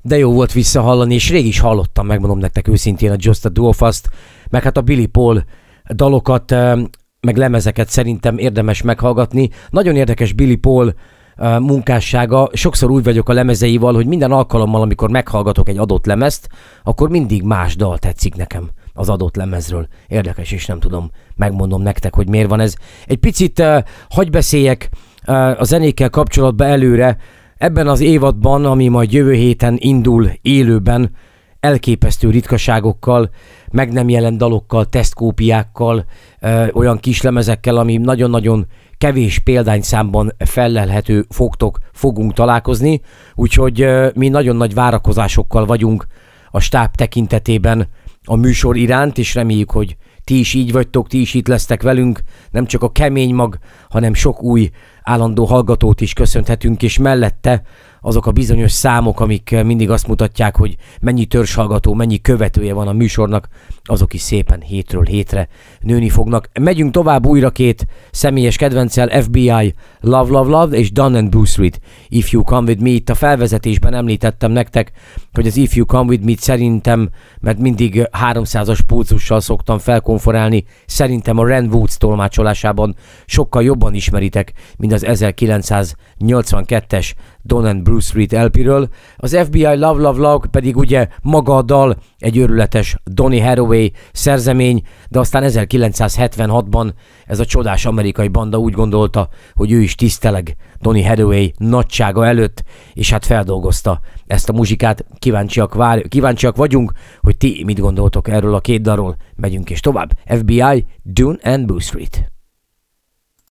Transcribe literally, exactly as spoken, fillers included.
De jó volt visszahallani, és rég is hallottam, megmondom nektek őszintén, a Just a Two of Us-t, meg hát a Billy Paul dalokat, meg lemezeket szerintem érdemes meghallgatni. Nagyon érdekes Billy Paul munkássága. Sokszor úgy vagyok a lemezeival, hogy minden alkalommal, amikor meghallgatok egy adott lemezt, akkor mindig más dal tetszik nekem az adott lemezről. Érdekes, és nem tudom, megmondom nektek, hogy miért van ez. Egy picit uh, hagy beszéljek uh, a zenékkel kapcsolatban előre. Ebben az évadban, ami majd jövő héten indul élőben, elképesztő ritkaságokkal, meg nem jelent dalokkal, tesztkópiákkal, ö, olyan kislemezekkel, ami nagyon-nagyon kevés példányszámban fellelhető fogtok, fogunk találkozni, úgyhogy ö, mi nagyon nagy várakozásokkal vagyunk a stáb tekintetében a műsor iránt, és reméljük, hogy ti is így vagytok, ti is itt lesztek velünk, nem csak a kemény mag, hanem sok új állandó hallgatót is köszönhetünk, és mellette azok a bizonyos számok, amik mindig azt mutatják, hogy mennyi törzshallgató, mennyi követője van a műsornak, azok is szépen hétről hétre nőni fognak. Megyünk tovább újra két személyes kedvenccel, ef bé i, Love, Love, Love és Dun and Bradstreet, If You Come With Me. Itt a felvezetésben említettem nektek, hogy az If You Come With Me szerintem, mert mindig háromszázas pulzussal szoktam felkonforálni, szerintem a Ren Woods tolmácsolásában sokkal jobban ismeritek, mint az ezerkilencszáznyolcvankettes Dun and Bradstreet el pé-ről. Az ef bé i Love, Love, Love pedig ugye maga a dal, egy őrületes Donny Hathaway szerzemény, de aztán ezerkilencszázhetvenhatban ez a csodás amerikai banda úgy gondolta, hogy ő is tiszteleg Donny Hathaway nagysága előtt, és hát feldolgozta ezt a muzsikát. Kíváncsiak, vár, kíváncsiak vagyunk, hogy ti mit gondoltok erről a két dalról. Megyünk és tovább. ef bé i, Dun and Bradstreet.